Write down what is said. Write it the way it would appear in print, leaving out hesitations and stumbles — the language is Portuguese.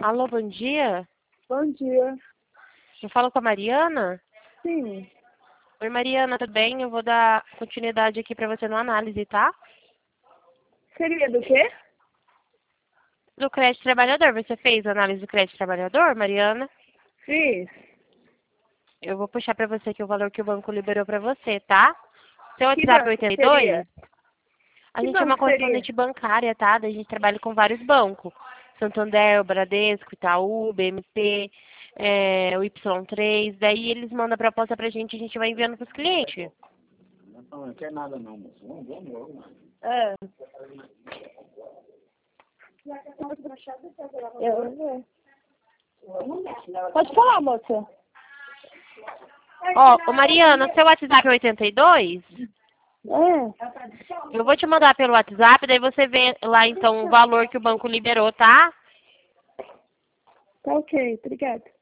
Alô, bom dia. Bom dia. Eu falo com a Mariana? Sim. Oi, Mariana, tudo bem? Eu vou dar continuidade aqui para você na análise, tá? Seria do quê? Do crédito trabalhador. Você fez a análise do crédito trabalhador, Mariana? Fiz. Eu vou puxar para você aqui o valor que o banco liberou para você, tá? Seu Que WhatsApp é banco seria? 82? A Que gente é uma banco seria? correspondente bancária, tá? A gente trabalha com vários bancos. Santander, Bradesco, Itaú, BMP, o Y3. Daí eles mandam a proposta pra gente e a gente vai enviando pros clientes. Não quer nada não, moço. Vamos logo. É. Pode falar, moça. Ó, ô Mariana, seu WhatsApp é 82? É. Eu vou te mandar pelo WhatsApp, daí você vê lá então o valor que o banco liberou, tá? Tá ok, obrigada.